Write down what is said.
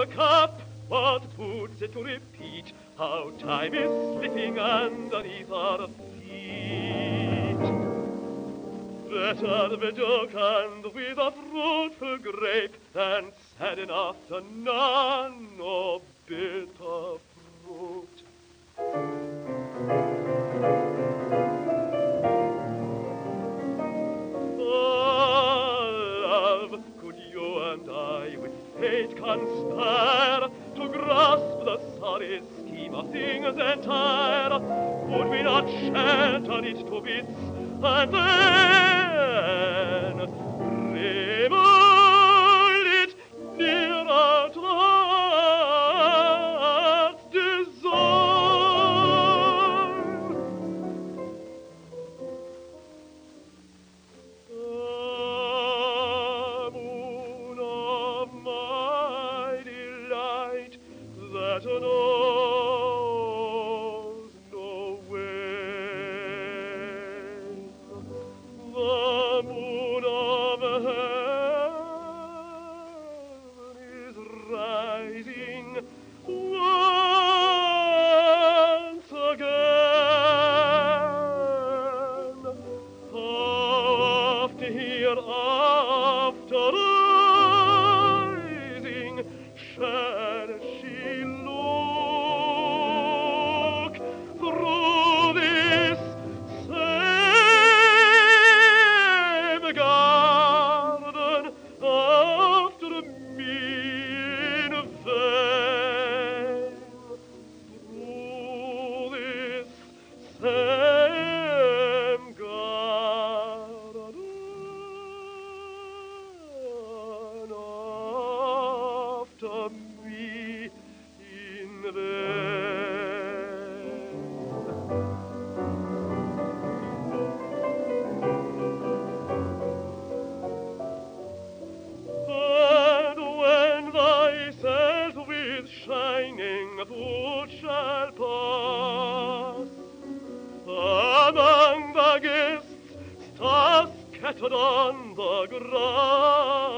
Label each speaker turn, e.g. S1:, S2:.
S1: the cup, what puts it to repeat how time is slipping underneath our feet? Better be jocund with a fruitful grape than sadden after none or bitter fruit. Love, could you and I with fate conspire to grasp the sorry scheme of things entire? Would we not shatter it to bits and then remold it nearer to heart's desire? Moon of my delight that knows no wane, the moon of heaven is rising once again. Oft hereafter rising shall she look through this same garden after me in vain, through this same garden after me in vain. And when thyself with shining foot shall pass among the guests, stars scattered on the grass,